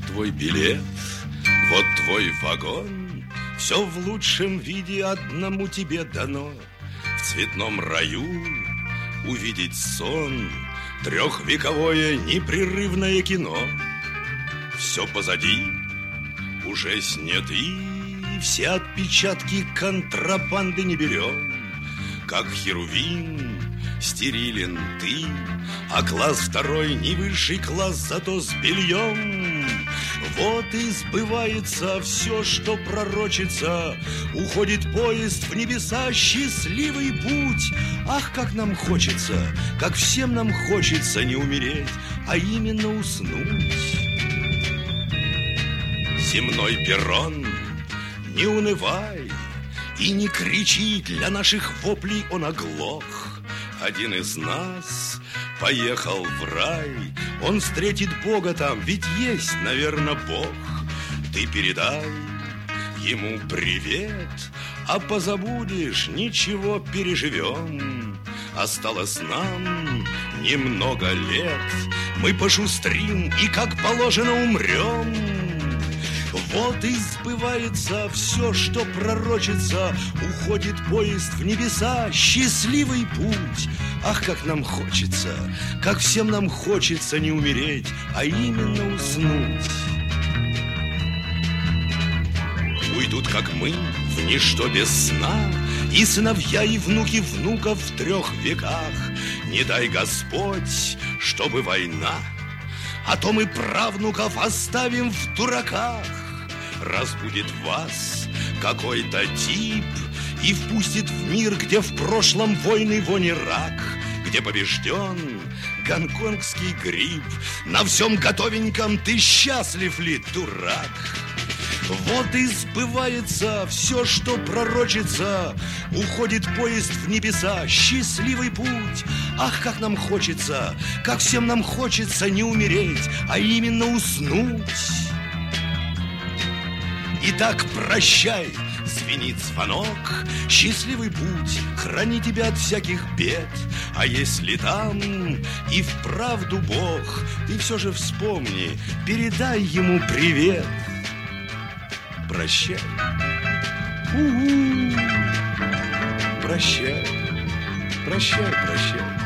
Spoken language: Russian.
твой билет, вот твой вагон. Все в лучшем виде одному тебе дано. В цветном раю увидеть сон, трехвековое непрерывное кино. Все позади, уже сняты, все отпечатки контрабанды не берем. Как херувим стерилен ты, а класс второй не высший класс, зато с бельем. Вот и сбывается все, что пророчится. Уходит поезд в небеса, счастливый путь. Ах, как нам хочется, как всем нам хочется не умереть, а именно уснуть. Земной перрон, не унывай и не кричи, для наших воплей он оглох. Один из нас поехал в рай, он встретит Бога там, ведь есть, наверное, Бог. Ты передай ему привет, а позабудешь, ничего, переживем. Осталось нам немного лет, мы пошустрим и, как положено, умрем. Вот и сбывается все, что пророчится. Уходит поезд в небеса, счастливый путь. Ах, как нам хочется, как всем нам хочется не умереть, а именно уснуть. Уйдут, как мы, в ничто без сна, и сыновья, и внуки внуков в 3 веках. Не дай Господь, чтобы война, а то мы правнуков оставим в дураках. Разбудит вас какой-то тип и впустит в мир, где в прошлом войны вони рак, где побежден гонконгский грипп. На всем готовеньком ты счастлив ли, дурак? Вот и сбывается все, что пророчится. Уходит поезд в небеса, счастливый путь. Ах, как нам хочется, как всем нам хочется не умереть, а именно уснуть. Итак, прощай, звенит звонок, счастливый путь, храни тебя от всяких бед. А если там и вправду Бог, ты все же вспомни, передай ему привет. Прощай. У-у-у. Прощай, прощай, прощай.